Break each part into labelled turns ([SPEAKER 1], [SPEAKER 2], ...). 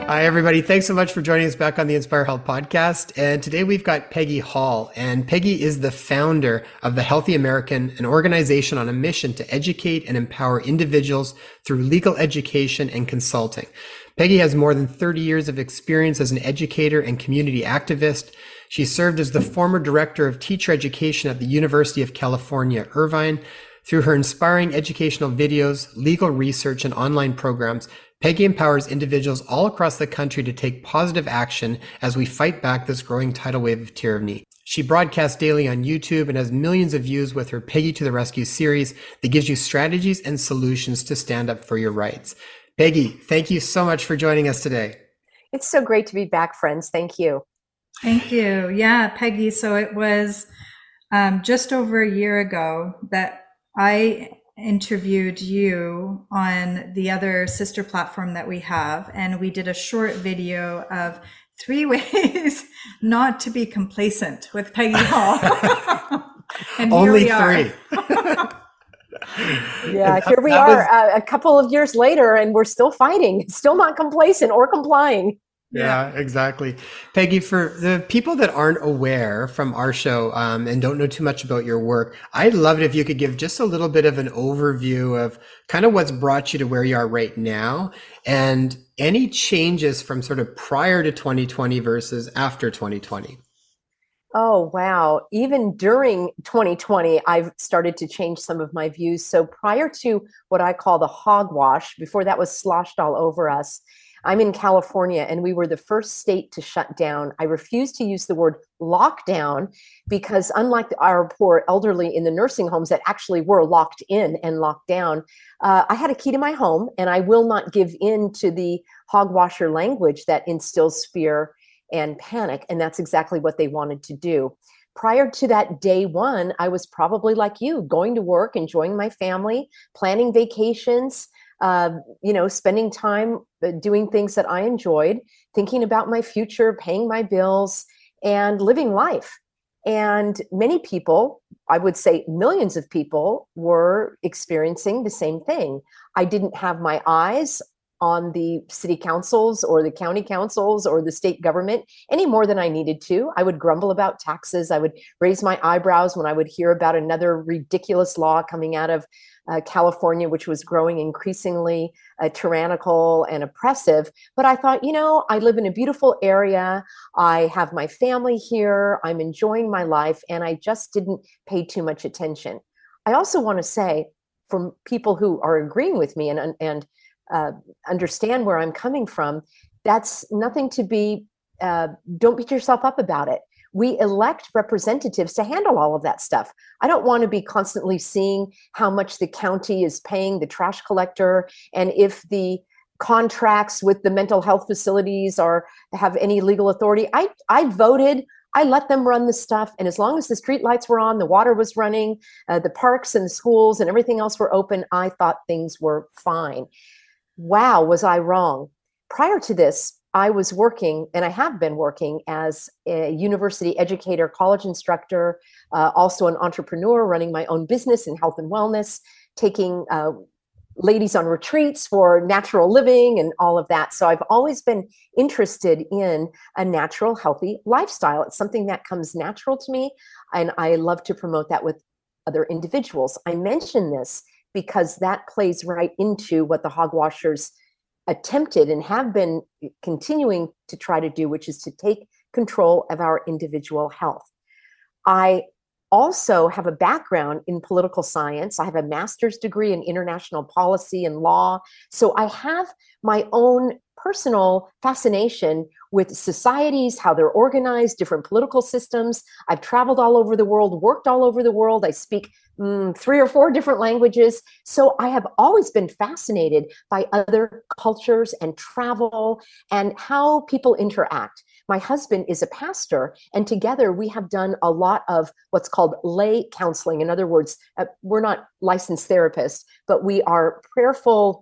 [SPEAKER 1] Hi, everybody. Thanks so much for joining us back on the Inspire Health podcast. And today we've got Peggy Hall. And Peggy is the founder of the Healthy American, an organization on a mission to educate and empower individuals through legal education and consulting. Peggy has more than 30 years of experience as an educator and community activist. She served as the former director of teacher education at the University of California, Irvine. Through her inspiring educational videos, legal research, and online programs, Peggy empowers individuals all across the country to take positive action as we fight back this growing tidal wave of tyranny. She broadcasts daily on YouTube and has millions of views with her Peggy to the Rescue series that gives you strategies and solutions to stand up for your rights. Peggy, thank you so much for joining us today.
[SPEAKER 2] It's so great to be back, friends. Thank you.
[SPEAKER 3] Thank you. Yeah, Peggy. So it was just over a year ago that I interviewed you on the other sister platform that we have, and we did a short video of 3 ways not to be complacent with Peggy Hall. And
[SPEAKER 1] Only
[SPEAKER 3] here we
[SPEAKER 1] 3.
[SPEAKER 2] Yeah, here we are a couple of years later, and we're still fighting, still not complacent or complying.
[SPEAKER 1] Yeah, exactly. Peggy, for the people that aren't aware from our show and don't know too much about your work, I'd love it if you could give just a little bit of an overview of kind of what's brought you to where you are right now and any changes from sort of prior to 2020 versus after 2020.
[SPEAKER 2] Oh, wow. Even during 2020, I've started to change some of my views. So prior to what I call the hogwash, before that was sloshed all over us, I'm in California and we were the first state to shut down. I refuse to use the word lockdown because unlike our poor elderly in the nursing homes that actually were locked in and locked down, I had a key to my home and I will not give in to the hogwasher language that instills fear and panic. And that's exactly what they wanted to do. Prior to that day one, I was probably like you, going to work, enjoying my family, planning vacations, spending time doing things that I enjoyed, thinking about my future, paying my bills, and living life. And many people, I would say millions of people, were experiencing the same thing. I didn't have my eyes on the city councils or the county councils or the state government any more than I needed to. I would grumble about taxes. I would raise my eyebrows when I would hear about another ridiculous law coming out of California, which was growing increasingly tyrannical and oppressive. But I thought, I live in a beautiful area. I have my family here. I'm enjoying my life. And I just didn't pay too much attention. I also want to say, from people who are agreeing with me and understand where I'm coming from, that's nothing to be, don't beat yourself up about it. We elect representatives to handle all of that stuff. I don't want to be constantly seeing how much the county is paying the trash collector and if the contracts with the mental health facilities have any legal authority. I voted. I let them run the stuff. And as long as the street lights were on, the water was running, the parks and the schools and everything else were open, I thought things were fine. Wow, was I wrong? Prior to this, I was working, and I have been working as a university educator, college instructor, also an entrepreneur, running my own business in health and wellness, taking ladies on retreats for natural living and all of that. So I've always been interested in a natural, healthy lifestyle. It's something that comes natural to me, and I love to promote that with other individuals. I mention this because that plays right into what the hogwashers attempted and have been continuing to try to do, which is to take control of our individual health. I also have a background in political science. I have a master's degree in international policy and law. So I have my own personal fascination with societies, how they're organized, different political systems. I've traveled all over the world, worked all over the world. I speak 3 or 4 different languages. So I have always been fascinated by other cultures and travel and how people interact. My husband is a pastor, and together we have done a lot of what's called lay counseling. In other words, we're not licensed therapists, but we are prayerful.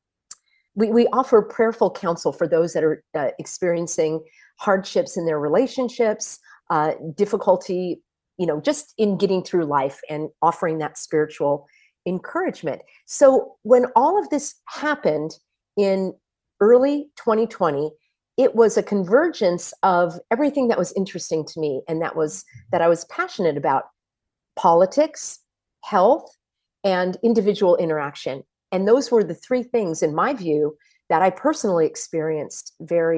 [SPEAKER 2] We offer prayerful counsel for those that are experiencing hardships in their relationships, difficulty, just in getting through life, and offering that spiritual encouragement. So when all of this happened in early 2020, it was a convergence of everything that was interesting to me and that I was passionate about: politics, health, and individual interaction. And those were the three things, in my view, that I personally experienced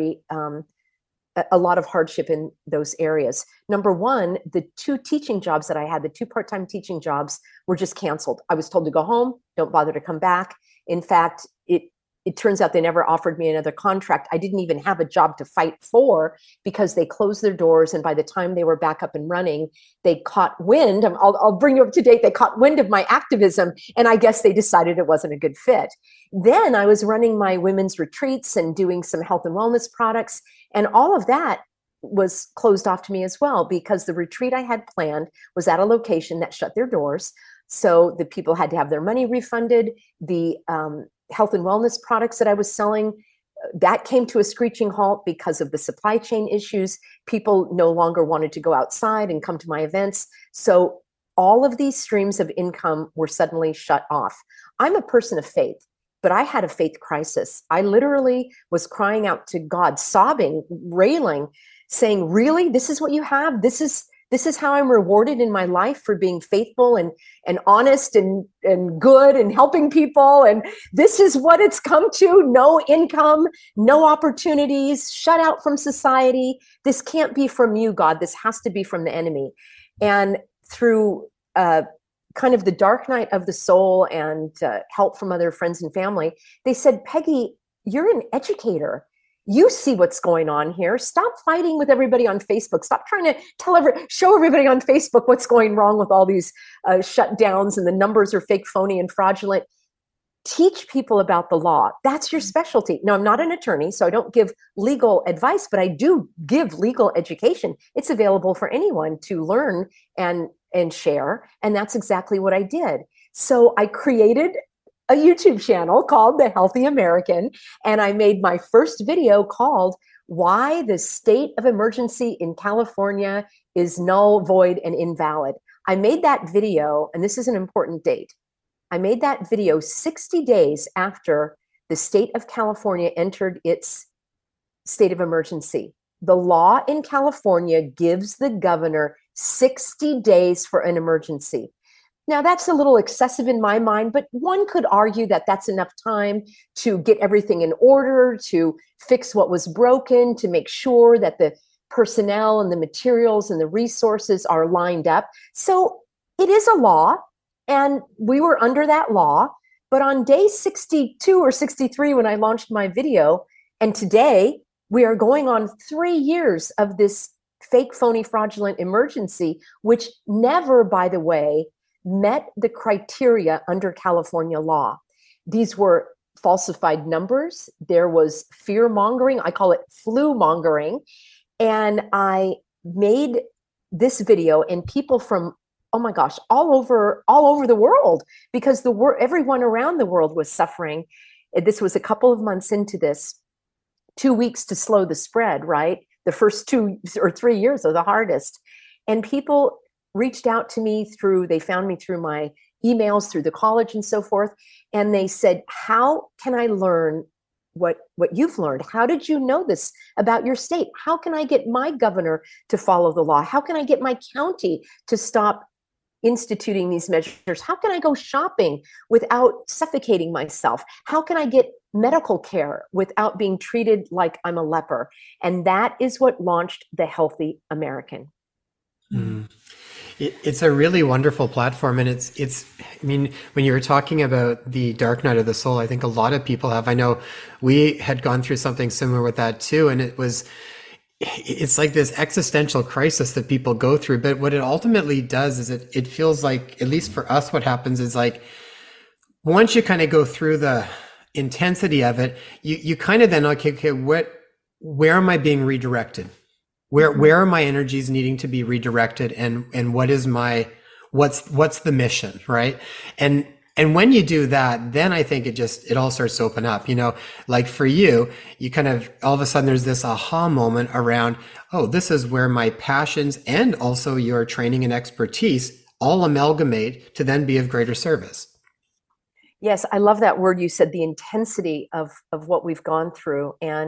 [SPEAKER 2] a lot of hardship in those areas. Number one, the two teaching jobs that I had, the two part-time teaching jobs, were just canceled. I was told to go home, don't bother to come back. In fact, it turns out they never offered me another contract. I didn't even have a job to fight for because they closed their doors. And by the time they were back up and running, they caught wind. I'll bring you up to date. They caught wind of my activism. And I guess they decided it wasn't a good fit. Then I was running my women's retreats and doing some health and wellness products. And all of that was closed off to me as well, because the retreat I had planned was at a location that shut their doors. So the people had to have their money refunded. The health and wellness products that I was selling, that came to a screeching halt because of the supply chain issues. People no longer wanted to go outside and come to my events. So all of these streams of income were suddenly shut off. I'm a person of faith, but I had a faith crisis. I literally was crying out to God, sobbing, railing, saying, really, this is what you have? This is how I'm rewarded in my life for being faithful and honest and good and helping people. And this is what it's come to: no income, no opportunities, shut out from society. This can't be from you, God. This has to be from the enemy. And through kind of the dark night of the soul and help from other friends and family, they said, Peggy, you're an educator. You see what's going on here. Stop fighting with everybody on Facebook. Stop trying to show everybody on Facebook what's going wrong with all these shutdowns and the numbers are fake, phony, and fraudulent. Teach people about the law. That's your specialty. Now, I'm not an attorney, so I don't give legal advice, but I do give legal education. It's available for anyone to learn and share. And that's exactly what I did. So I created a YouTube channel called The Healthy American. And I made my first video called Why the State of Emergency in California is Null, Void, and Invalid. I made that video, and this is an important date. I made that video 60 days after the state of California entered its state of emergency. The law in California gives the governor 60 days for an emergency. Now, that's a little excessive in my mind, but one could argue that that's enough time to get everything in order, to fix what was broken, to make sure that the personnel and the materials and the resources are lined up. So it is a law, and we were under that law. But on day 62 or 63, when I launched my video, and today we are going on 3 years of this fake, phony, fraudulent emergency, which never, by the way, met the criteria under California law. These were falsified numbers. There was fear mongering. I call it flu mongering. And I made this video, and people from, oh my gosh, all over the world, because everyone around the world was suffering. This was a couple of months into this, 2 weeks to slow the spread, right? The first 2 or 3 years are the hardest. And people reached out to me they found me through my emails, through the college and so forth. And they said, how can I learn what you've learned? How did you know this about your state? How can I get my governor to follow the law? How can I get my county to stop instituting these measures? How can I go shopping without suffocating myself? How can I get medical care without being treated like I'm a leper? And that is what launched The Healthy American.
[SPEAKER 1] Mm. It's a really wonderful platform. And I mean, when you were talking about the dark night of the soul, I think a lot of people have. I know we had gone through something similar with that too. And it's like this existential crisis that people go through. But what it ultimately does is it feels like, at least for us, what happens is like, once you kind of go through the intensity of it, you kind of then, okay, where am I being redirected? Where are my energies needing to be redirected, and what's the mission, right? And when you do that, then I think it all starts to open up. You know, like for you kind of all of a sudden there's this aha moment around, oh, this is where my passions and also your training and expertise all amalgamate to then be of greater service.
[SPEAKER 2] Yes, I love that word you said, the intensity of what we've gone through. And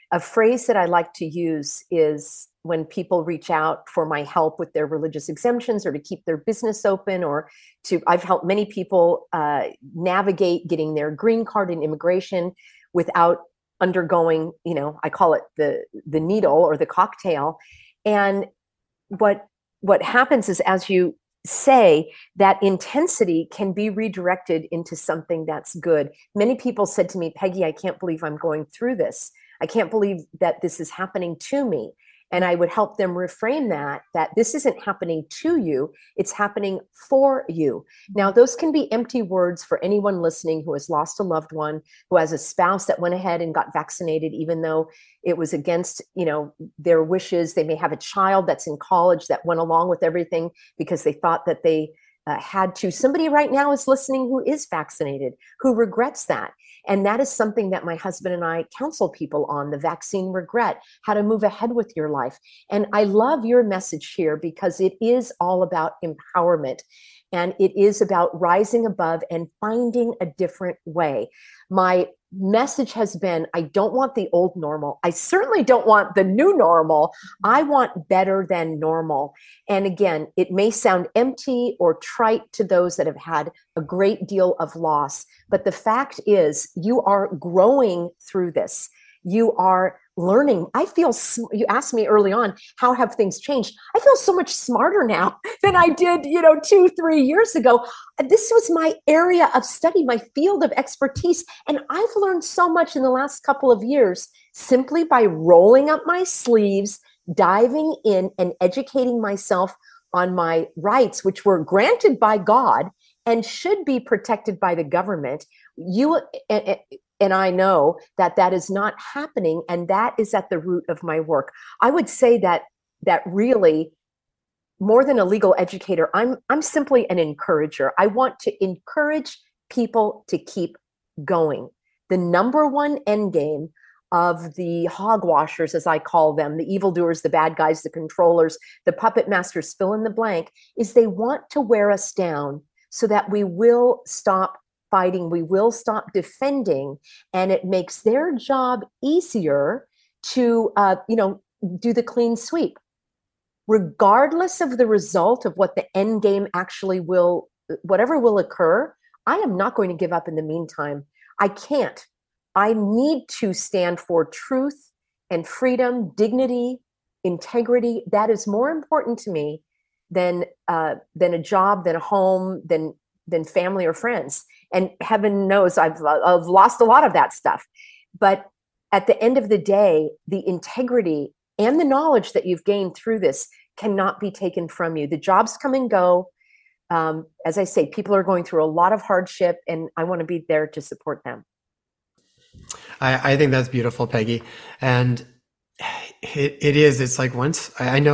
[SPEAKER 2] A phrase that I like to use is when people reach out for my help with their religious exemptions or to keep their business open, or I've helped many people navigate getting their green card and immigration without undergoing, I call it the needle or the cocktail. And what happens is, as you say, that intensity can be redirected into something that's good. Many people said to me, Peggy, I can't believe I'm going through this. I can't believe that this is happening to me. And I would help them reframe that this isn't happening to you, it's happening for you. Now, those can be empty words for anyone listening who has lost a loved one, who has a spouse that went ahead and got vaccinated, even though it was against, their wishes. They may have a child that's in college that went along with everything because they thought that they had to. Somebody right now is listening who is vaccinated, who regrets that. And that is something that my husband and I counsel people on, the vaccine regret, how to move ahead with your life. And I love your message here because it is all about empowerment. And it is about rising above and finding a different way. My message has been, I don't want the old normal. I certainly don't want the new normal. I want better than normal. And again, it may sound empty or trite to those that have had a great deal of loss, but the fact is you are growing through this. You are learning. You asked me early on, how have things changed? I feel so much smarter now than I did, 2-3 years ago. This was my area of study, my field of expertise. And I've learned so much in the last couple of years simply by rolling up my sleeves, diving in and educating myself on my rights, which were granted by God and should be protected by the government. And I know that is not happening, and that is at the root of my work. I would say that really, more than a legal educator, I'm simply an encourager. I want to encourage people to keep going. The number one end game of the hogwashers, as I call them, the evildoers, the bad guys, the controllers, the puppet masters, fill in the blank, is they want to wear us down so that we will stop fighting, we will stop defending, and it makes their job easier to do the clean sweep. Regardless of the result of what the end game actually whatever will occur, I am not going to give up in the meantime. I can't. I need to stand for truth and freedom, dignity, integrity. That is more important to me than a job, than a home, than family or friends. And heaven knows I've lost a lot of that stuff. But at the end of the day, the integrity and the knowledge that you've gained through this cannot be taken from you. The jobs come and go. As I say, people are going through a lot of hardship, and I want to be there to support them.
[SPEAKER 1] I think that's beautiful, Peggy. And it's like once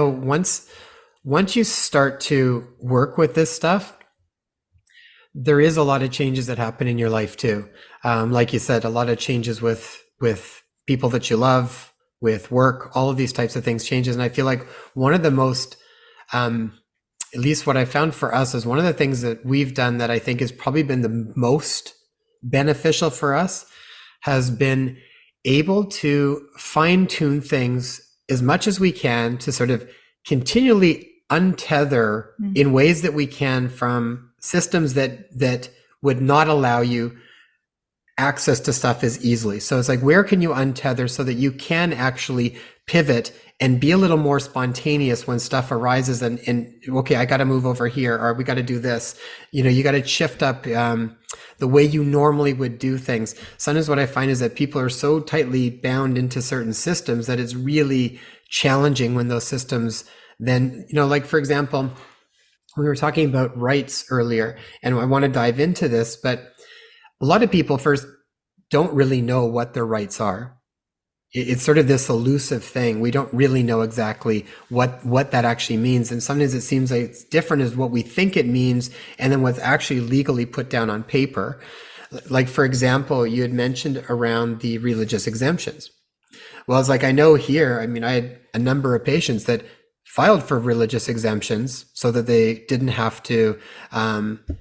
[SPEAKER 1] you start to work with this stuff, there is a lot of changes that happen in your life too. Like you said, a lot of changes with people that you love, with work, all of these types of things changes. And I feel like one of the most, at least what I found for us, is one of the things that we've done that I think has probably been the most beneficial for us has been able to fine tune things as much as we can to sort of continually untether in ways that we can from systems that would not allow you access to stuff as easily. So it's like, where can you untether so that you can actually pivot and be a little more spontaneous when stuff arises and okay, I got to move over here, or we got to do this. You got to shift up the way you normally would do things. Sometimes what I find is that people are so tightly bound into certain systems that it's really challenging when those systems then, like for example, we were talking about rights earlier, and I want to dive into this, but a lot of people first don't really know what their rights are. It's sort of this elusive thing. We don't really know exactly what that actually means. And sometimes it seems like it's different as what we think it means and then what's actually legally put down on paper. Like, for example, you had mentioned around the religious exemptions. Well, it's like, I know here, I had a number of patients that filed for religious exemptions so that they didn't have to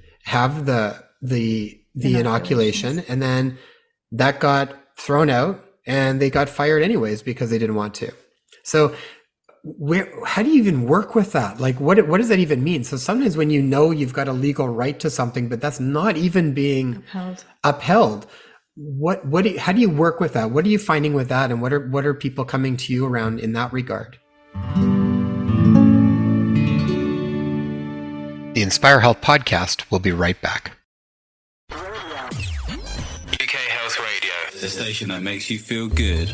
[SPEAKER 1] have the inoculation, and then that got thrown out and they got fired anyways because they didn't want to. So how do you even work with that? Like, what does that even mean? So sometimes when you know you've got a legal right to something, but that's not even being upheld, how do you work with that? What are you finding with that? And what are people coming to you around in that regard? The Inspire Health podcast will be right back.
[SPEAKER 4] UK Health Radio, the station that makes you feel good.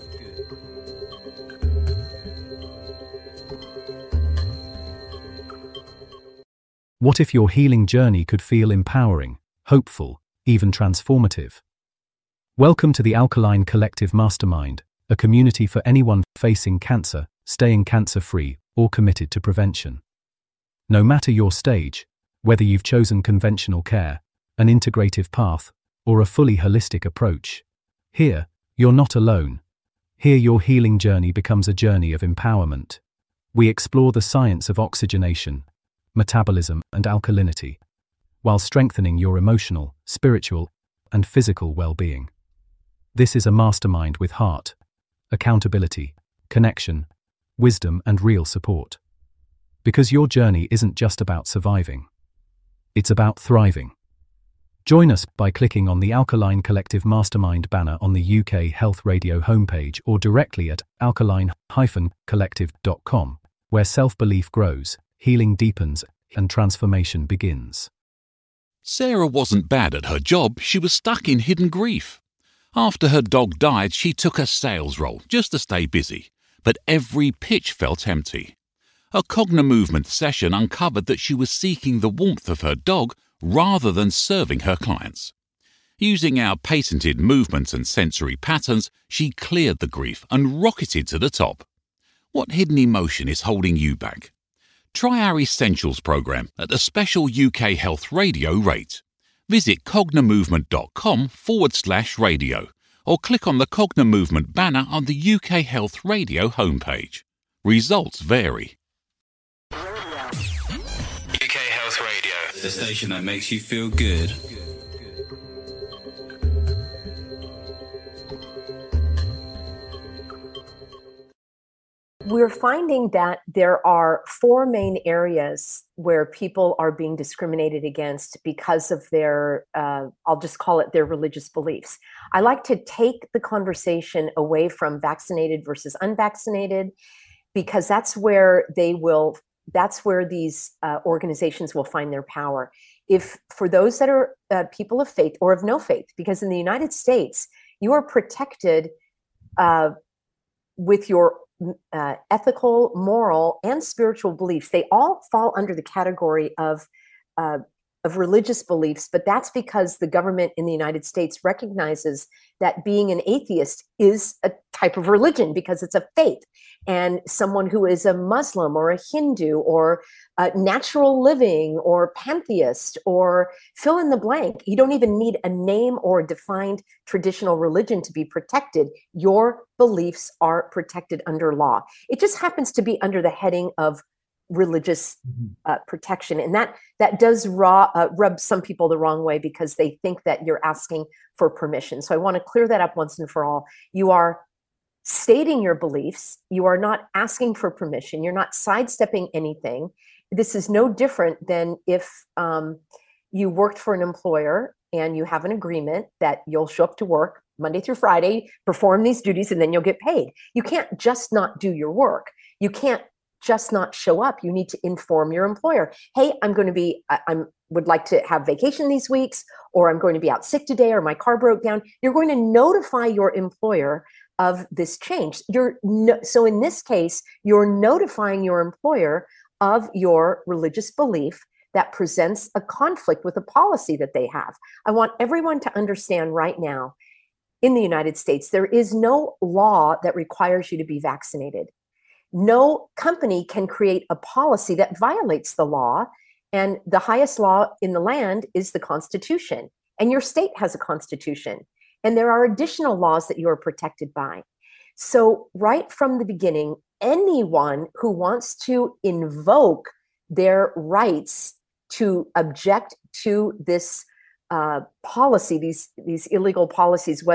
[SPEAKER 5] What if your healing journey could feel empowering, hopeful, even transformative? Welcome to the Alkaline Collective Mastermind, a community for anyone facing cancer, staying cancer-free, or committed to prevention. No matter your stage, whether you've chosen conventional care, an integrative path, or a fully holistic approach, here, you're not alone. Here your healing journey becomes a journey of empowerment. We explore the science of oxygenation, metabolism, and alkalinity, while strengthening your emotional, spiritual, and physical well-being. This is a mastermind with heart, accountability, connection, wisdom, and real support. Because your journey isn't just about surviving. It's about thriving. Join us by clicking on the Alkaline Collective Mastermind banner on the UK Health Radio homepage or directly at alkaline-collective.com, where self-belief grows, healing deepens, and transformation begins.
[SPEAKER 6] Sarah wasn't bad at her job, she was stuck in hidden grief. After her dog died, she took a sales role just to stay busy, but every pitch felt empty. A Cognimovement session uncovered that she was seeking the warmth of her dog rather than serving her clients. Using our patented movements and sensory patterns, she cleared the grief and rocketed to the top. What hidden emotion is holding you back? Try our Essentials program at a special UK Health Radio rate. Visit cognimovement.com/radio or click on the Cognimovement banner on the UK Health Radio homepage. Results vary.
[SPEAKER 4] UK Health Radio, the station that makes you feel good.
[SPEAKER 2] We're finding that there are four main areas where people are being discriminated against because of their, I'll just call it their religious beliefs. I like to take the conversation away from vaccinated versus unvaccinated, because that's where these organizations will find their power. If for those that are people of faith or of no faith, because in the United States, you are protected with your ethical, moral, and spiritual beliefs. They all fall under the category of religious beliefs, but that's because the government in the United States recognizes that being an atheist is a type of religion because it's a faith. And someone who is a Muslim or a Hindu or a natural living or pantheist or fill in the blank, you don't even need a name or a defined traditional religion to be protected. Your beliefs are protected under law. It just happens to be under the heading of religious protection. And that does rub some people the wrong way because they think that you're asking for permission. So I want to clear that up once and for all. You are stating your beliefs. You are not asking for permission. You're not sidestepping anything. This is no different than if you worked for an employer and you have an agreement that you'll show up to work Monday through Friday, perform these duties, and then you'll get paid. You can't just not do your work. You can't just not show up. You need to inform your employer. Hey, I would like to have vacation these weeks, or I'm going to be out sick today, or my car broke down. You're going to notify your employer of this change. So in this case, you're notifying your employer of your religious belief that presents a conflict with a policy that they have. I want everyone to understand right now, in the United States, there is no law that requires you to be vaccinated. No company can create a policy that violates the law. And the highest law in the land is the Constitution. And your state has a constitution. And there are additional laws that you are protected by. So right from the beginning, anyone who wants to invoke their rights to object to this policy, these illegal policies, whether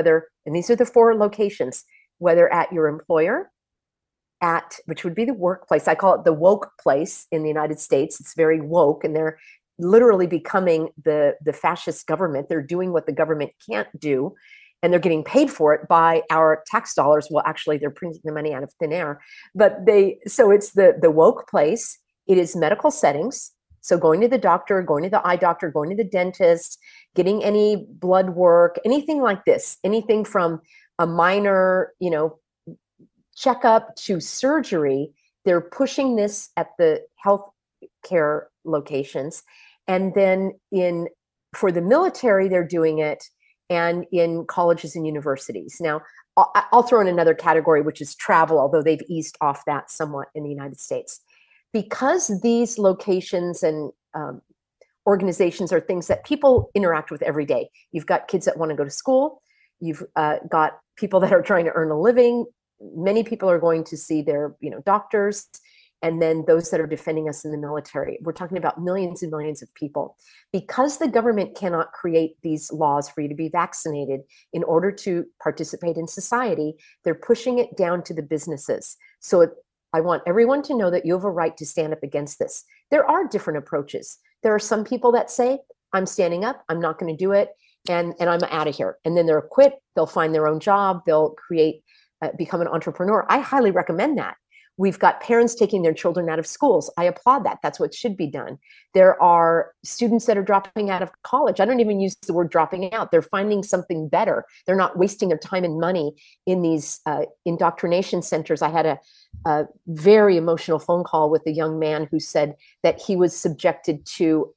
[SPEAKER 2] And these are the 4 locations, whether at your employer, which would be the workplace. I call it the woke place in the United States. It's very woke, and they're literally becoming the fascist government. They're doing what the government can't do, and they're getting paid for it by our tax dollars. Well, actually, they're printing the money out of thin air. But so it's the woke place. It is medical settings. So going to the doctor, going to the eye doctor, going to the dentist, getting any blood work, anything like this, anything from a minor, checkup to surgery, they're pushing this at the health care locations. And then for the military, they're doing it, and in colleges and universities. Now, I'll throw in another category, which is travel, although they've eased off that somewhat in the United States. Because these locations and organizations are things that people interact with every day. You've got kids that want to go to school. You've got people that are trying to earn a living. Many people are going to see their, doctors, and then those that are defending us in the military. We're talking about millions and millions of people. Because the government cannot create these laws for you to be vaccinated in order to participate in society, they're pushing it down to the businesses. So I want everyone to know that you have a right to stand up against this. There are different approaches. There are some people that say, I'm standing up, I'm not going to do it, and I'm out of here. And then they'll quit, they'll find their own job, they'll become an entrepreneur. I highly recommend that. We've got parents taking their children out of schools. I applaud that. That's what should be done. There are students that are dropping out of college. I don't even use the word dropping out. They're finding something better. They're not wasting their time and money in these indoctrination centers. I had a very emotional phone call with a young man who said that he was subjected to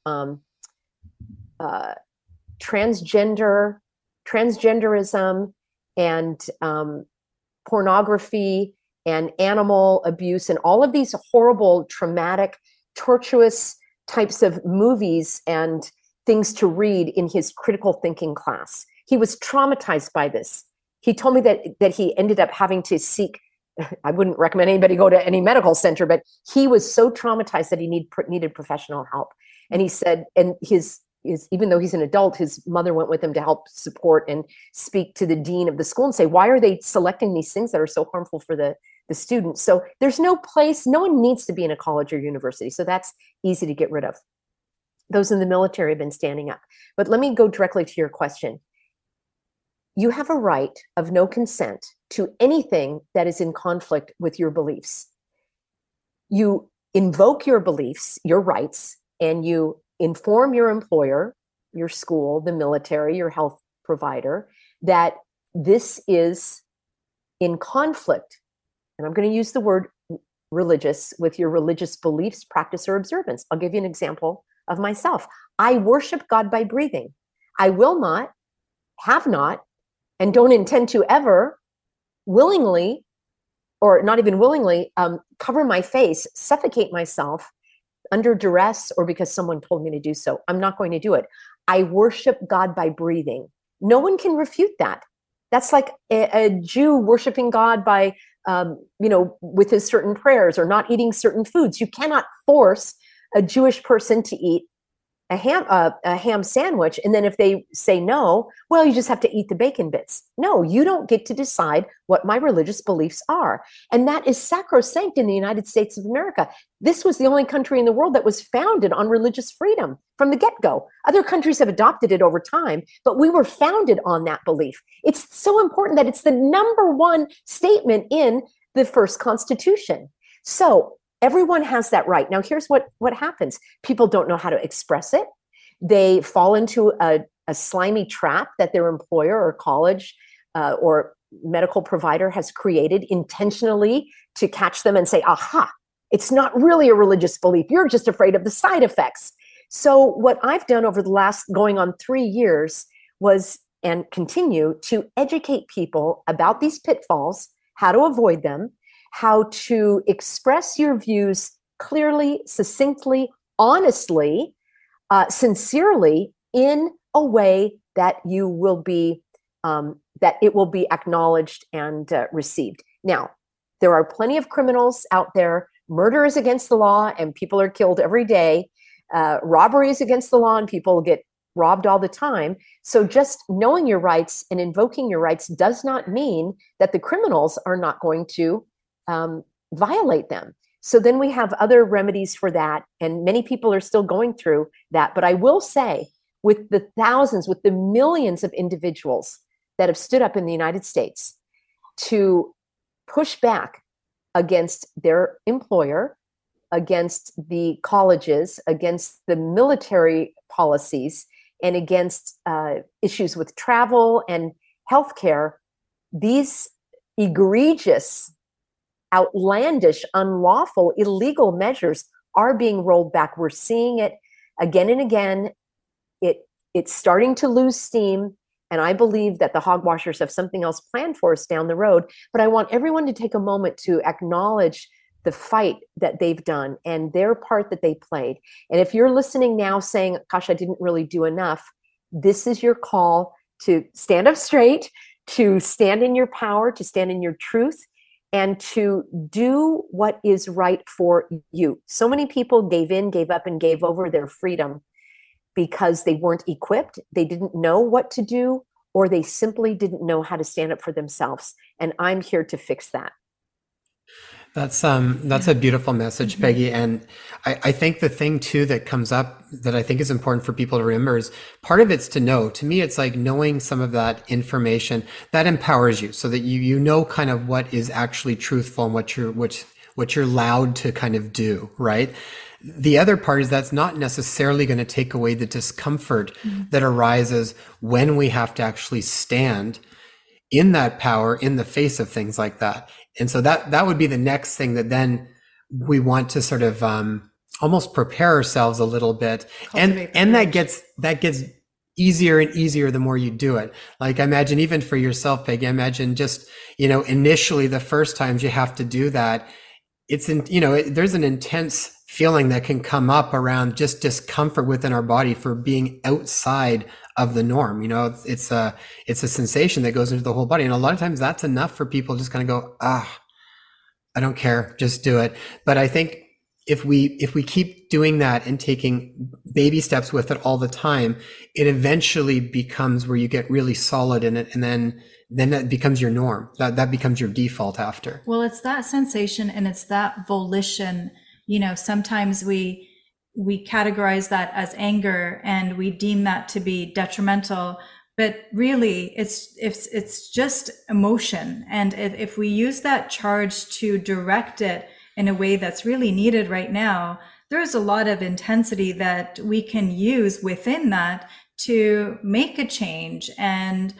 [SPEAKER 2] transgenderism and pornography and animal abuse and all of these horrible, traumatic, tortuous types of movies and things to read in his critical thinking class. He was traumatized by this. He told me that he ended up having to seek, I wouldn't recommend anybody go to any medical center, but he was so traumatized that he needed professional help. And he said, and even though he's an adult, his mother went with him to help support and speak to the dean of the school and say, why are they selecting these things that are so harmful for the students? So there's no place, no one needs to be in a college or university. So that's easy to get rid of. Those in the military have been standing up. But let me go directly to your question. You have a right of no consent to anything that is in conflict with your beliefs. You invoke your beliefs, your rights, and you inform your employer, your school, the military, your health provider, that this is in conflict, and I'm going to use the word religious, with your religious beliefs, practice, or observance. I'll give you an example of myself. I worship God by breathing. I will not, have not, and don't intend to ever willingly, or not even willingly, cover my face, suffocate myself under duress or because someone told me to do so. I'm not going to do it. I worship God by breathing. No one can refute that. That's like a Jew worshiping God by, with his certain prayers or not eating certain foods. You cannot force a Jewish person to eat a ham sandwich, and then if they say no, well, you just have to eat the bacon bits. No, you don't get to decide what my religious beliefs are. And that is sacrosanct in the United States of America. This was the only country in the world that was founded on religious freedom from the get-go. Other countries have adopted it over time, but we were founded on that belief. It's so important that it's the number one statement in the first Constitution. So everyone has that right. Now, here's what happens. People don't know how to express it. They fall into a slimy trap that their employer or college or medical provider has created intentionally to catch them and say, aha, it's not really a religious belief. You're just afraid of the side effects. So what I've done over the last going on 3 years was, and continue to educate people about these pitfalls, how to avoid them, how to express your views clearly, succinctly, honestly, sincerely, in a way that you will be, that it will be acknowledged and received. Now, there are plenty of criminals out there. Murder is against the law and people are killed every day. Robbery is against the law and people get robbed all the time. So just knowing your rights and invoking your rights does not mean that the criminals are not going to violate them. So then we have other remedies for that. And many people are still going through that. But I will say, with the thousands, with the millions of individuals that have stood up in the United States to push back against their employer, against the colleges, against the military policies, and against issues with travel and healthcare, these egregious, outlandish, unlawful, illegal measures are being rolled back. We're seeing it again and again. It's starting to lose steam. And I believe that the hogwashers have something else planned for us down the road. But I want everyone to take a moment to acknowledge the fight that they've done and their part that they played. And if you're listening now saying, gosh, I didn't really do enough, this is your call to stand up straight, to stand in your power, to stand in your truth, and to do what is right for you. So many people gave in, gave up, and gave over their freedom because they weren't equipped, they didn't know what to do, or they simply didn't know how to stand up for themselves. And I'm here to fix that.
[SPEAKER 1] That's a beautiful message, Peggy. And I think the thing too that comes up that I think is important for people to remember is part of it's to know. To me, it's like knowing some of that information that empowers you so that you know kind of what is actually truthful and what you're allowed to kind of do, right? The other part is that's not necessarily going to take away the discomfort that arises when we have to actually stand in that power in the face of things like that. And so that would be the next thing that then we want to sort of almost prepare ourselves a little bit. And that gets easier and easier the more you do it. Like I imagine even for yourself, Peggy, I imagine just, initially the first times you have to do that, there's an intense feeling that can come up around just discomfort within our body for being outside of the norm. It's a sensation that goes into the whole body. And a lot of times that's enough for people to just kind of go, I don't care, just do it. But I think if we keep doing that and taking baby steps with it all the time, it eventually becomes where you get really solid in it. And then that becomes your norm. That becomes your default after.
[SPEAKER 3] Well, it's that sensation and it's that volition. Sometimes we categorize that as anger and we deem that to be detrimental, but really it's just emotion. And if we use that charge to direct it in a way that's really needed right now, there's a lot of intensity that we can use within that to make a change and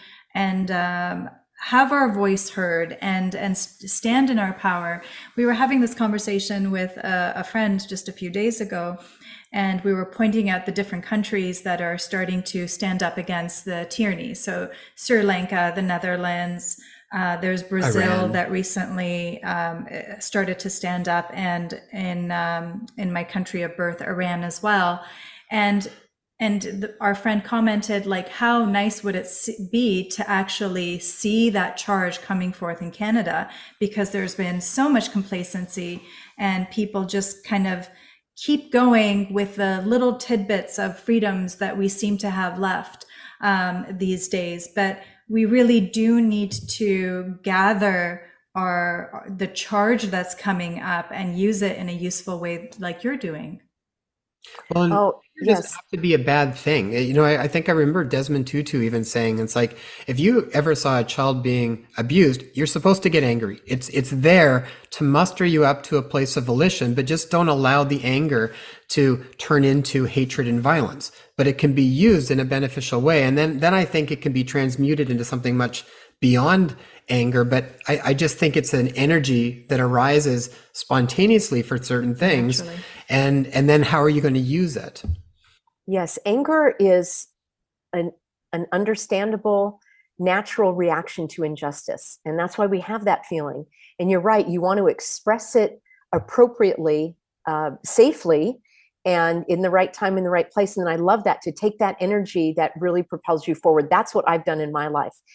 [SPEAKER 3] have our voice heard and stand in our power. We were having this conversation with a friend just a few days ago, and we were pointing out the different countries that are starting to stand up against the tyranny. So Sri Lanka, the Netherlands, there's Brazil, Iran, that recently started to stand up, and in my country of birth, Iran as well. And our friend commented, like, how nice would it be to actually see that charge coming forth in Canada, because there's been so much complacency and people just kind of keep going with the little tidbits of freedoms that we seem to have left these days. But we really do need to gather the charge that's coming up and use it in a useful way like you're doing.
[SPEAKER 1] Well, it
[SPEAKER 2] yes.
[SPEAKER 1] doesn't have to be a bad thing. I think I remember Desmond Tutu even saying, it's like, if you ever saw a child being abused, you're supposed to get angry. It's there to muster you up to a place of volition, but just don't allow the anger to turn into hatred and violence. But it can be used in a beneficial way. And then I think it can be transmuted into something much beyond anger. But I just think it's an energy that arises spontaneously for certain things.
[SPEAKER 3] Naturally.
[SPEAKER 1] And then how are you going to use it?
[SPEAKER 2] Yes, anger is an understandable, natural reaction to injustice. And that's why we have that feeling. And you're right, you want to express it appropriately, safely, and in the right time, in the right place. And I love that, to take that energy that really propels you forward. That's what I've done in my life.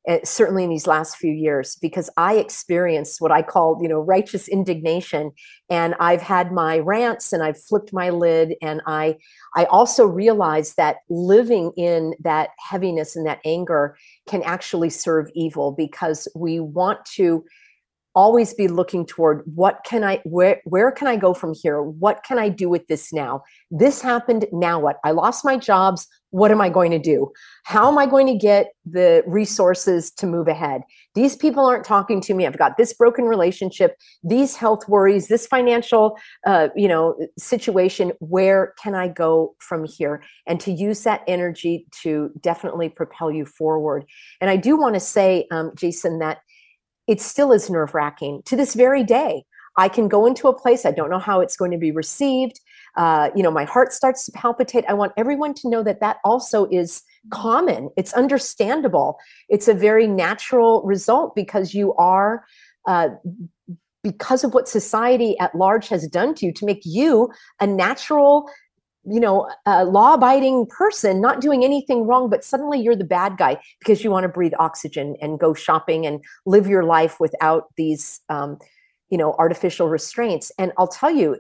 [SPEAKER 2] certainly in these last few years, because I experienced what I call, righteous indignation. And I've had my rants and I've flipped my lid. And I also realized that living in that heaviness and that anger can actually serve evil, because we want to always be looking toward where can I go from here? What can I do with this now? This happened, now what? I lost my jobs. What am I going to do? How am I going to get the resources to move ahead? These people aren't talking to me. I've got this broken relationship, these health worries, this financial, situation. Where can I go from here? And to use that energy to definitely propel you forward. And I do want to say, Jason, that it still is nerve-wracking to this very day. I can go into a place, I don't know how it's going to be received. My heart starts to palpitate. I want everyone to know that that also is common. It's understandable. It's a very natural result, because you are, because of what society at large has done to you to make you a natural, law-abiding person, not doing anything wrong, but suddenly you're the bad guy because you want to breathe oxygen and go shopping and live your life without these, artificial restraints. And I'll tell you,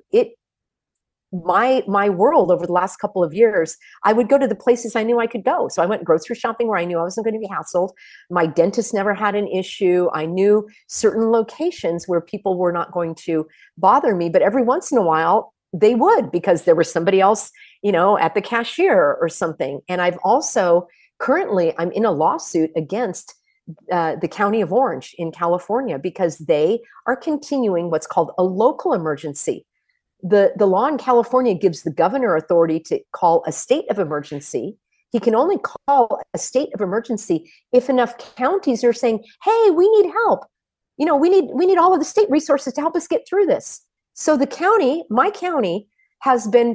[SPEAKER 2] my world over the last couple of years, I would go to the places I knew I could go. So I went grocery shopping where I knew I wasn't going to be hassled. My dentist never had an issue. I knew certain locations where people were not going to bother me, but every once in a while, they would, because there was somebody else, at the cashier or something. And I've also currently, I'm in a lawsuit against the County of Orange in California, because they are continuing what's called a local emergency. The law in California gives the governor authority to call a state of emergency. He can only call a state of emergency if enough counties are saying, hey, we need help. We need all of the state resources to help us get through this. So the county, my county, has been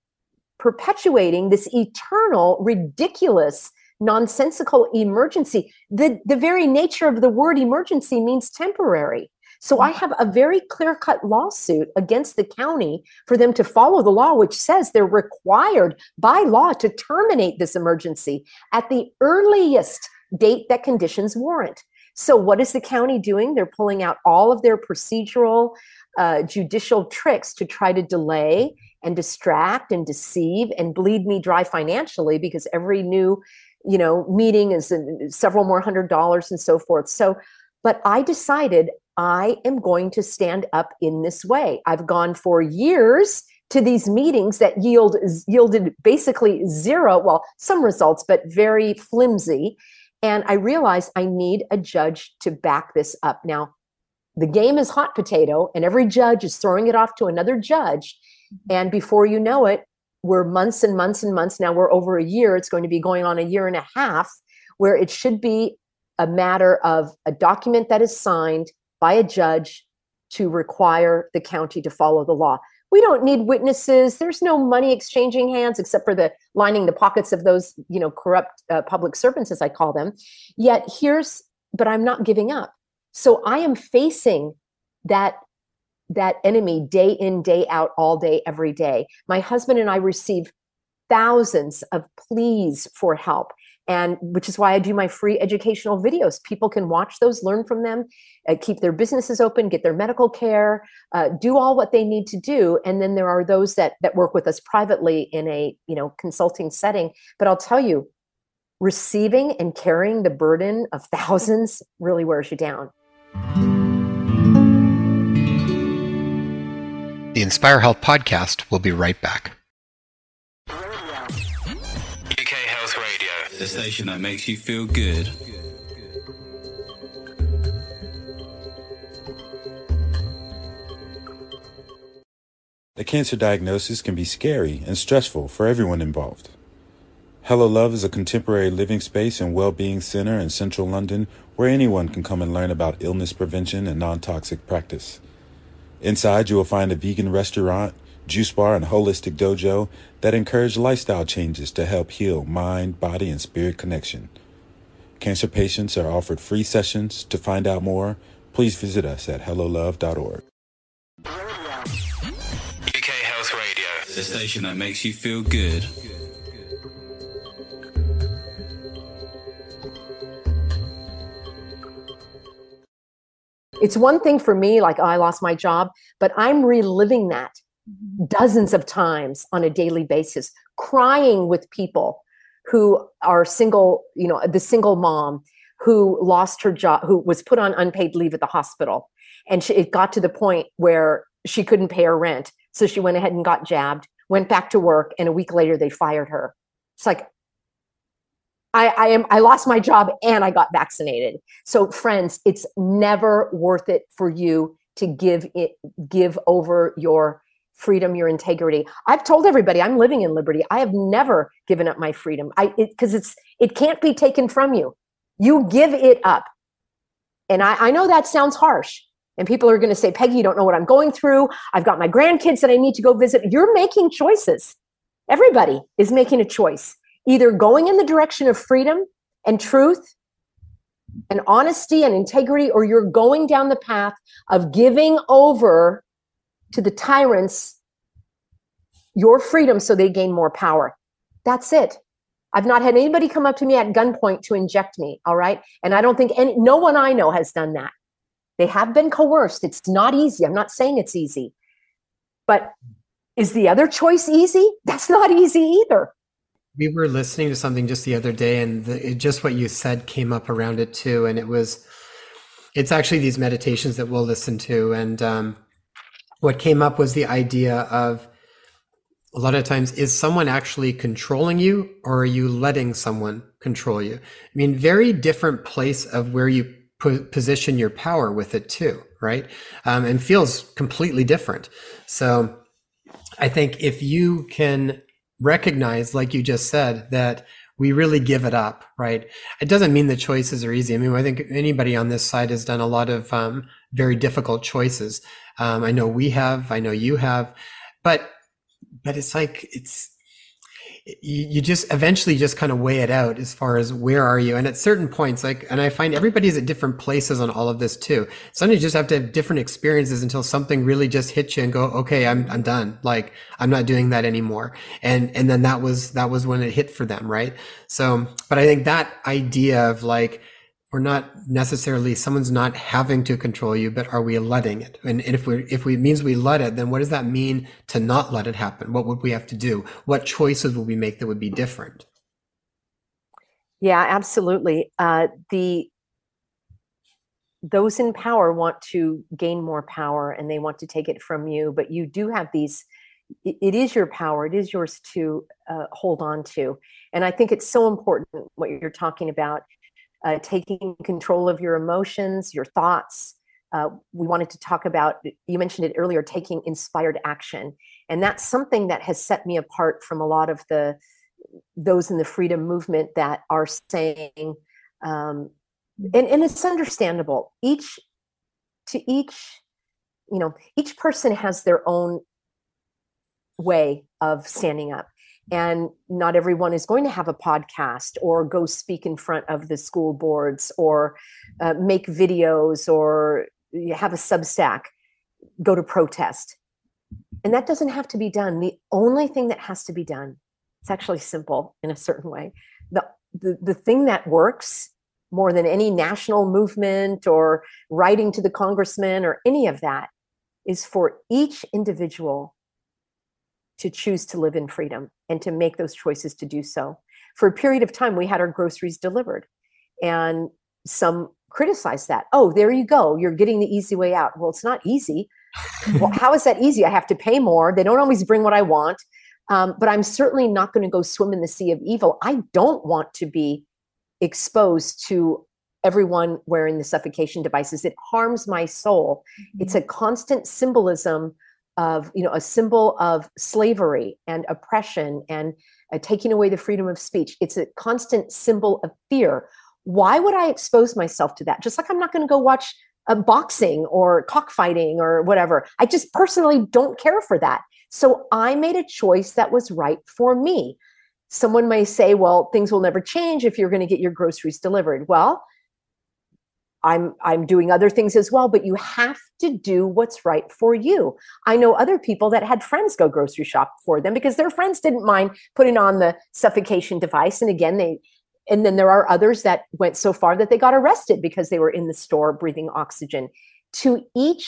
[SPEAKER 2] perpetuating this eternal, ridiculous, nonsensical emergency. The very nature of the word emergency means temporary. So I have a very clear-cut lawsuit against the county for them to follow the law, which says they're required by law to terminate this emergency at the earliest date that conditions warrant. So what is the county doing? They're pulling out all of their procedural, judicial tricks to try to delay and distract and deceive and bleed me dry financially, because every new, meeting is several more $100s and so forth. So, but I decided I am going to stand up in this way. I've gone for years to these meetings that yielded basically zero, well, some results, but very flimsy. And I realized I need a judge to back this up. Now, the game is hot potato, and every judge is throwing it off to another judge. And before you know it, we're months and months and months. Now we're over a year. It's going to be going on a year and a half, where it should be a matter of a document that is signed by a judge to require the county to follow the law. We don't need witnesses. There's no money exchanging hands, except for the lining the pockets of those, corrupt public servants, as I call them. Yet but I'm not giving up. So I am facing that enemy day in, day out, all day, every day. My husband and I receive thousands of pleas for help, and which is why I do my free educational videos. People can watch those, learn from them, keep their businesses open, get their medical care, do all what they need to do. And then there are those that work with us privately in a consulting setting. But I'll tell you, receiving and carrying the burden of thousands really wears you down.
[SPEAKER 1] The Inspire Health podcast will be right back.
[SPEAKER 4] UK Health Radio, the station that makes you feel good.
[SPEAKER 7] A cancer diagnosis can be scary and stressful for everyone involved. Hello Love is a contemporary living space and well-being center in central London where anyone can come and learn about illness prevention and non-toxic practice. Inside, you will find a vegan restaurant, juice bar, and holistic dojo that encourage lifestyle changes to help heal mind, body, and spirit connection. Cancer patients are offered free sessions. To find out more, please visit us at hellolove.org.
[SPEAKER 4] UK Health Radio, the station that makes you feel good.
[SPEAKER 2] It's one thing for me, like, oh, I lost my job, but I'm reliving that dozens of times on a daily basis, crying with people who are single, the single mom who lost her job, who was put on unpaid leave at the hospital. And it got to the point where she couldn't pay her rent. So she went ahead and got jabbed, went back to work, and a week later they fired her. It's like, I lost my job and I got vaccinated. So friends, it's never worth it for you to give over your freedom, your integrity. I've told everybody I'm living in liberty. I have never given up my freedom. Because it can't be taken from you. You give it up. And I know that sounds harsh. And people are going to say, Peggy, you don't know what I'm going through. I've got my grandkids that I need to go visit. You're making choices. Everybody is making a choice. Either going in the direction of freedom and truth and honesty and integrity, or you're going down the path of giving over to the tyrants your freedom so they gain more power. That's it. I've not had anybody come up to me at gunpoint to inject me, all right? And I don't think no one I know has done that. They have been coerced. It's not easy. I'm not saying it's easy. But is the other choice easy? That's not easy either.
[SPEAKER 1] We were listening to something just the other day, and just what you said came up around it too. And it's actually these meditations that we'll listen to. And what came up was the idea of, a lot of times, is someone actually controlling you, or are you letting someone control you? I mean, very different place of where you position your power with it too, right? And feels completely different. So I think if you can recognize, like you just said, that we really give it up, right? It doesn't mean the choices are easy. I mean, I think anybody on this side has done a lot of very difficult choices. I know we have, I know you have, but it's like, you just eventually just kind of weigh it out as far as where are you? And at certain points, and I find everybody's at different places on all of this too. Sometimes you just have to have different experiences until something really just hits you and go, okay, I'm done. Like, I'm not doing that anymore. And then that was when it hit for them. Right. So, but I think that idea of like, we're not necessarily, someone's not having to control you, but are we letting it? And if we means we let it, then what does that mean to not let it happen? What would we have to do? What choices would we make that would be different?
[SPEAKER 2] Yeah, absolutely. Those in power want to gain more power, and they want to take it from you, but you do have these, it is your power. It is yours to hold on to. And I think it's so important what you're talking about. Taking control of your emotions, your thoughts. We wanted to talk about, you mentioned it earlier, taking inspired action. And that's something that has set me apart from a lot of those in the freedom movement that are saying, and it's understandable. Each person has their own way of standing up. And not everyone is going to have a podcast or go speak in front of the school boards or make videos or have a Substack, go to protest. And that doesn't have to be done. The only thing that has to be done, it's actually simple in a certain way. The thing that works more than any national movement or writing to the congressman or any of that is for each individual to choose to live in freedom and to make those choices to do so. For a period of time, we had our groceries delivered, and some criticized that. Oh, there you go. You're getting the easy way out. Well, it's not easy. Well, how is that easy? I have to pay more. They don't always bring what I want. But I'm certainly not going to go swim in the sea of evil. I don't want to be exposed to everyone wearing the suffocation devices. It harms my soul. Mm-hmm. It's a constant symbolism of, a symbol of slavery and oppression and taking away the freedom of speech. It's a constant symbol of fear. Why would I expose myself to that? Just like I'm not going to go watch boxing or cockfighting or whatever. I just personally don't care for that. So I made a choice that was right for me. Someone may say, well, things will never change if you're going to get your groceries delivered. Well, I'm doing other things as well, but you have to do what's right for you. I know other people that had friends go grocery shop for them because their friends didn't mind putting on the suffocation device. And again, and then there are others that went so far that they got arrested because they were in the store breathing oxygen. To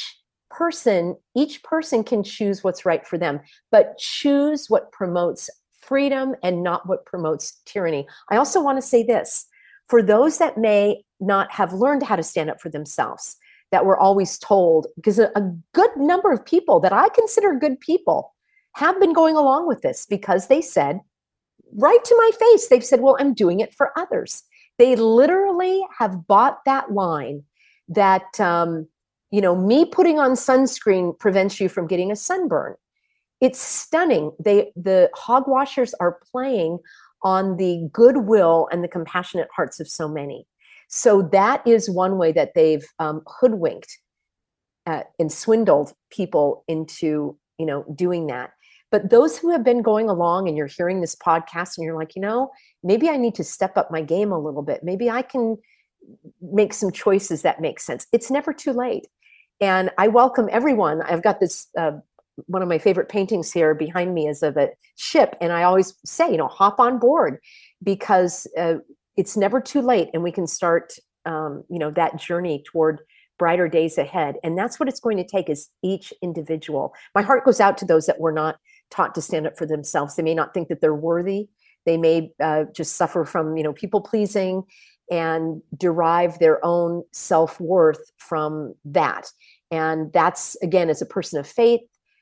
[SPEAKER 2] each person can choose what's right for them, but choose what promotes freedom and not what promotes tyranny. I also want to say this, for those that may not have learned how to stand up for themselves, that were always told, because a good number of people that I consider good people have been going along with this because they said, right to my face, they've said, well, I'm doing it for others. They literally have bought that line that, me putting on sunscreen prevents you from getting a sunburn. It's stunning. The hogwashers are playing on the goodwill and the compassionate hearts of so many. So that is one way that they've hoodwinked and swindled people into, doing that. But those who have been going along and you're hearing this podcast and you're like, maybe I need to step up my game a little bit. Maybe I can make some choices that make sense. It's never too late. And I welcome everyone. I've got this, one of my favorite paintings here behind me is of a ship. And I always say, hop on board, because it's never too late. And we can start, that journey toward brighter days ahead. And that's what it's going to take, is each individual. My heart goes out to those that were not taught to stand up for themselves. They may not think that they're worthy. They may just suffer from, people pleasing and derive their own self-worth from that. And that's, again, as a person of faith,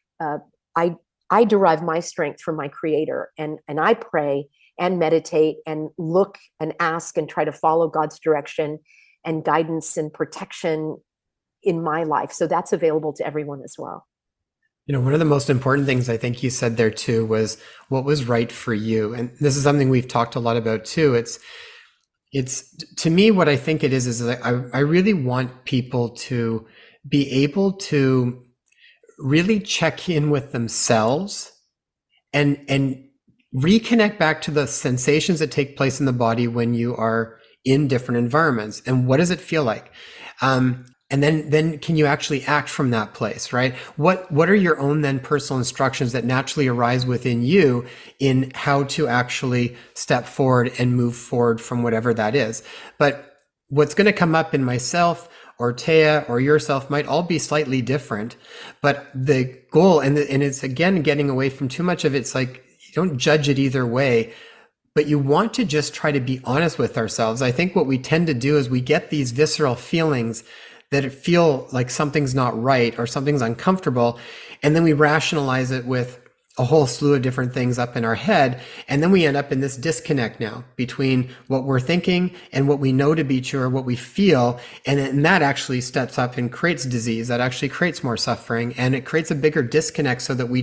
[SPEAKER 2] I derive my strength from my Creator, and I pray and meditate and look and ask and try to follow God's direction and guidance and protection in my life. So that's available to everyone as well.
[SPEAKER 1] One of the most important things I think you said there too was what was right for you. And this is something we've talked a lot about too. It's to me, what I think it is that I really want people to be able to really check in with themselves and reconnect back to the sensations that take place in the body when you are in different environments. And what does it feel like? And then can you actually act from that place, right? What are your own then personal instructions that naturally arise within you in how to actually step forward and move forward from whatever that is? But what's going to come up in myself or Taya or yourself might all be slightly different. But the goal, and it's again, getting away from too much of it's like, you don't judge it either way, but you want to just try to be honest with ourselves. I think what we tend to do is we get these visceral feelings that it feel like something's not right or something's uncomfortable. And then we rationalize it with a whole slew of different things up in our head. And then we end up in this disconnect now between what we're thinking and what we know to be true or what we feel. And then that actually steps up and creates disease. That actually creates more suffering, and it creates a bigger disconnect so that we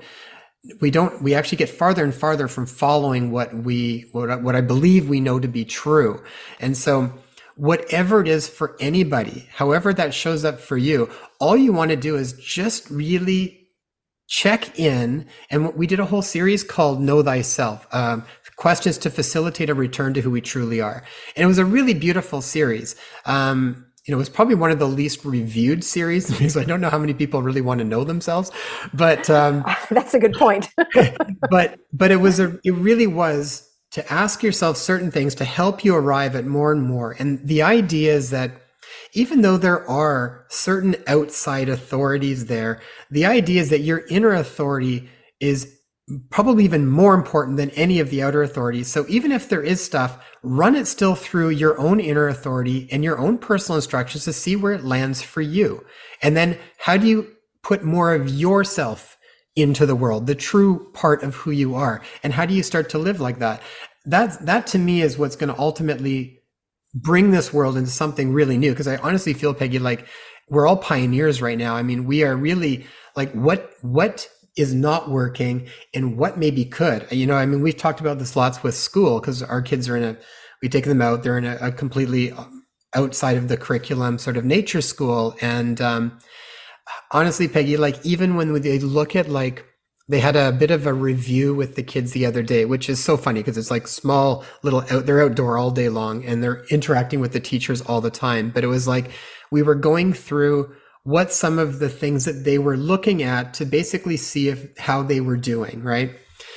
[SPEAKER 1] actually get farther and farther from following what I believe we know to be true. And so whatever it is for anybody, however that shows up for you, all you want to do is just really check in. And we did a whole series called Know Thyself, questions to facilitate a return to who we truly are. And it was a really beautiful series. It was probably one of the least reviewed series because I don't know how many people really want to know themselves, but
[SPEAKER 2] that's a good point.
[SPEAKER 1] but it really was to ask yourself certain things to help you arrive at more and more. And the idea is that even though there are certain outside authorities there, the idea is that your inner authority is probably even more important than any of the outer authorities. So even if there is stuff, run it still through your own inner authority and your own personal instructions to see where it lands for you. And then how do you put more of yourself into the world, the true part of who you are? And how do you start to live like that? That to me is what's going to ultimately bring this world into something really new. Because I honestly feel, Peggy, like we're all pioneers right now. I mean, we are really like, what is not working and what maybe could, we've talked about this lots with school because our kids are we take them out, they're in a completely outside of the curriculum sort of nature school. And honestly, Peggy, like even when they look at they had a bit of a review with the kids the other day, which is so funny because it's like small little they're outdoor all day long and they're interacting with the teachers all the time. But it was like we were going through what some of the things that they were looking at to basically see how they were doing, right?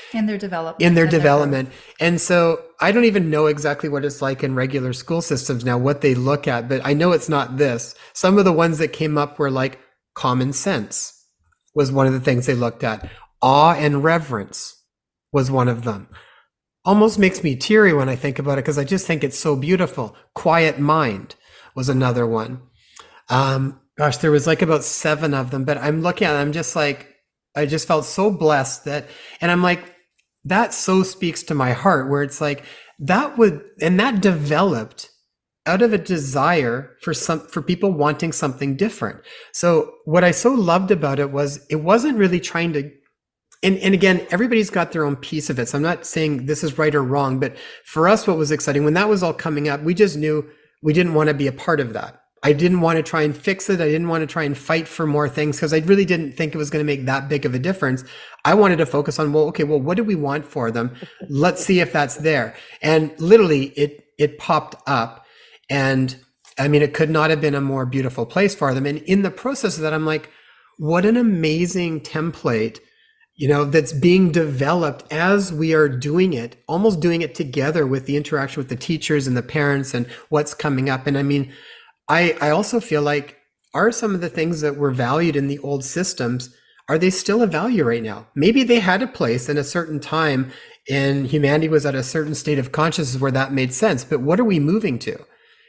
[SPEAKER 3] in their development.
[SPEAKER 1] In their development. And so I don't even know exactly what it's like in regular school systems now, what they look at, but I know it's not this. Some of the ones that came up were like common sense was one of the things they looked at. Awe and reverence was one of them. Almost makes me teary when I think about it because I just think it's so beautiful. Quiet mind was another one. Gosh, there was like about 7 of them, but I'm looking at it, I'm just like, I just felt so blessed and I'm like, that so speaks to my heart where it's like that developed out of a desire for people wanting something different. So what I so loved about it was it wasn't really trying to, and again, everybody's got their own piece of it. So I'm not saying this is right or wrong, but for us, what was exciting when that was all coming up, we just knew we didn't want to be a part of that. I didn't want to try and fix it. I didn't want to try and fight for more things because I really didn't think it was going to make that big of a difference. I wanted to focus on, well, what do we want for them? Let's see if that's there. And literally it popped up. And I mean, it could not have been a more beautiful place for them. And in the process of that, I'm like, what an amazing template, that's being developed as we are doing it, almost doing it together with the interaction with the teachers and the parents and what's coming up. And I mean, I also feel like, are some of the things that were valued in the old systems, are they still a value right now? Maybe they had a place in a certain time and humanity was at a certain state of consciousness where that made sense, but what are we moving to?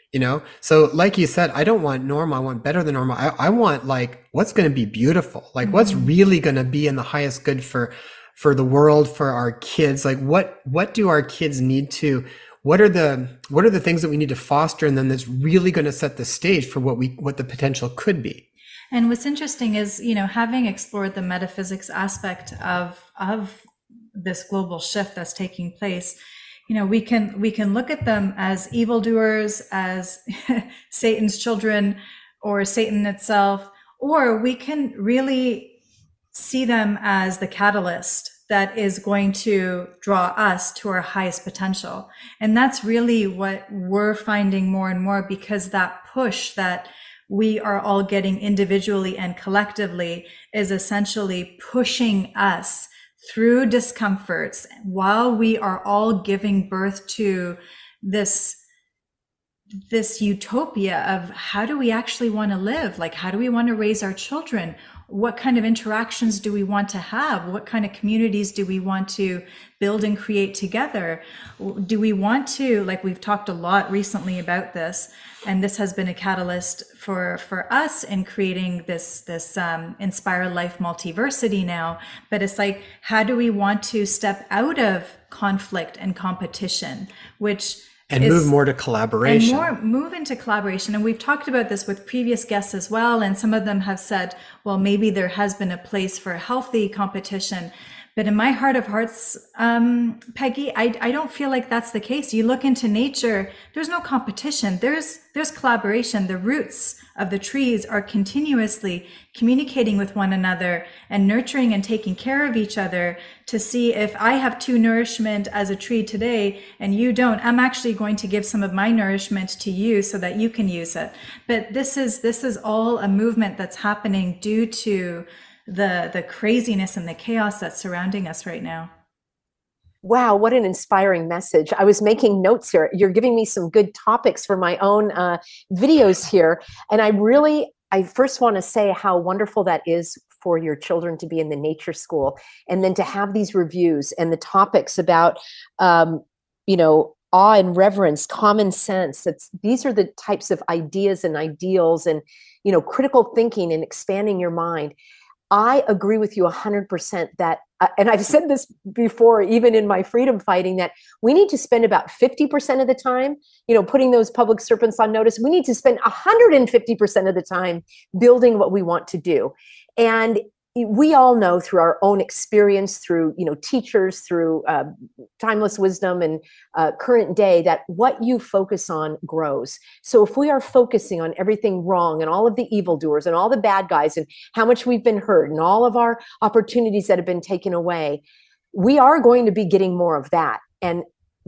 [SPEAKER 1] So like you said, I don't want normal, I want better than normal. I want like, what's going to be beautiful? Like what's really going to be in the highest good for the world, for our kids? Like what do our kids need to, what are the things that we need to foster in them that's really going to set the stage for what the potential could be?
[SPEAKER 3] And what's interesting is, having explored the metaphysics aspect of this global shift that's taking place, we can look at them as evildoers, as Satan's children, or Satan itself, or we can really see them as the catalyst that is going to draw us to our highest potential. And that's really what we're finding more and more, because that push that we are all getting individually and collectively is essentially pushing us through discomforts while we are all giving birth to this utopia of how do we actually want to live? Like, how do we want to raise our children? What kind of interactions do we want to have? What kind of communities do we want to build and create together? Do we want to, like we've talked a lot recently about this, and this has been a catalyst for us in creating this Inspire Life Multiversity now, but it's like, how do we want to step out of conflict and competition,
[SPEAKER 1] and move more to collaboration.
[SPEAKER 3] And move into collaboration. And we've talked about this with previous guests as well. And some of them have said, well, maybe there has been a place for healthy competition. But in my heart of hearts, Peggy, I don't feel like that's the case. You look into nature, there's no competition. There's collaboration. The roots of the trees are continuously communicating with one another and nurturing and taking care of each other to see if I have true nourishment as a tree today and you don't, I'm actually going to give some of my nourishment to you so that you can use it. But this is all a movement that's happening due to the craziness and the chaos that's surrounding us right now.
[SPEAKER 2] Wow, what an inspiring message. I was making notes here. You're giving me some good topics for my own videos here. And I first want to say how wonderful that is for your children to be in the nature school, and then to have these reviews and the topics about, awe and reverence, common sense. These are the types of ideas and ideals and, critical thinking and expanding your mind. I agree with you 100% that, and I've said this before, even in my freedom fighting, that we need to spend about 50% of the time, putting those public serpents on notice. We need to spend 150% of the time building what we want to do. And we all know through our own experience, through, teachers, through timeless wisdom and current day, that what you focus on grows. So if we are focusing on everything wrong and all of the evildoers and all the bad guys and how much we've been hurt and all of our opportunities that have been taken away, we are going to be getting more of that. And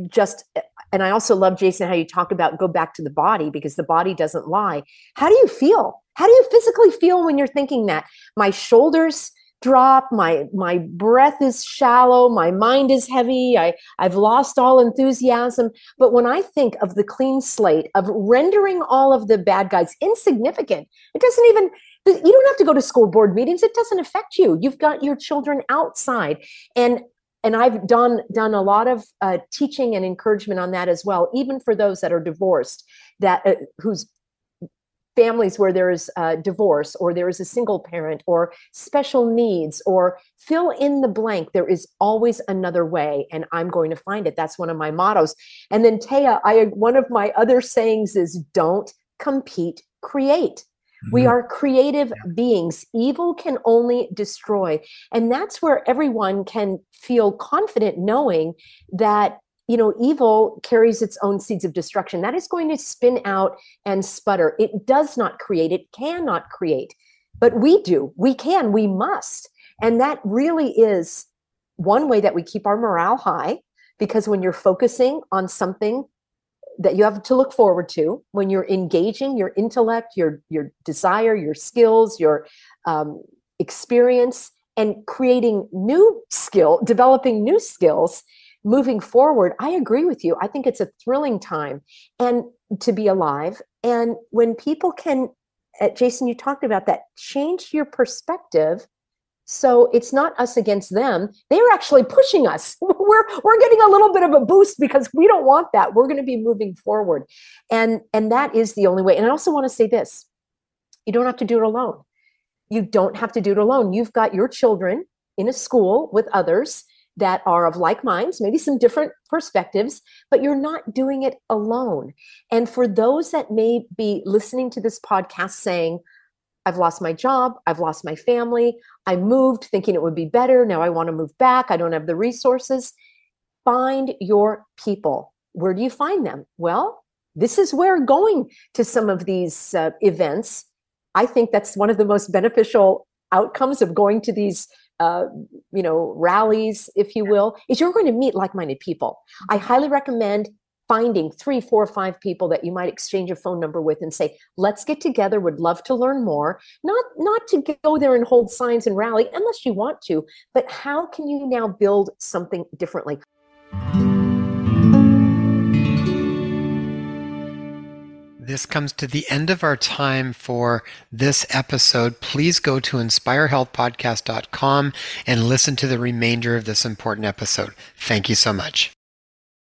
[SPEAKER 2] I also love, Jason, how you talk about go back to the body, because the body doesn't lie. How do you feel? How do you physically feel when you're thinking that? My shoulders, drop, my breath is shallow, my mind is heavy, I've lost all enthusiasm. But when I think of the clean slate, of rendering all of the bad guys insignificant, it doesn't even, you don't have to go to school board meetings. It doesn't affect you. You've got your children outside. And I've done a lot of teaching and encouragement on that as well, even for those that are divorced, that whose families where there is divorce, or there is a single parent, or special needs, or fill in the blank. There is always another way, and I'm going to find it. That's one of my mottos. And then Taya, one of my other sayings is, don't compete, create. We are creative beings. Evil can only destroy. And that's where everyone can feel confident knowing that, evil carries its own seeds of destruction. That is going to spin out and sputter. It does not create. It cannot create. But we do. We can. We must. And that really is one way that we keep our morale high, because when you're focusing on something that you have to look forward to, when you're engaging your intellect, your desire, your skills, your experience, and creating developing new skills, moving forward, I agree with you. I think it's a thrilling time and to be alive. And when people can, Jason, you talked about that, change your perspective. So it's not us against them. They're actually pushing us. We're getting a little bit of a boost because we don't want that. We're going to be moving forward. And that is the only way. And I also want to say this. You don't have to do it alone. You don't have to do it alone. You've got your children in a school with others that are of like minds, maybe some different perspectives, but you're not doing it alone. And for those that may be listening to this podcast saying, I've lost my job, I've lost my family, I moved thinking it would be better, now I want to move back, I don't have the resources. Find your people. Where do you find them? Well, this is where going to some of these events, I think that's one of the most beneficial outcomes of going to these rallies, if you will, is you're going to meet like-minded people. I highly recommend finding 3, 4, 5 people that you might exchange a phone number with and say, let's get together, would love to learn more. Not to go there and hold signs and rally unless you want to, but how can you now build something differently?
[SPEAKER 1] This comes to the end of our time for this episode. Please go to inspirehealthpodcast.com and listen to the remainder of this important episode. Thank you so much.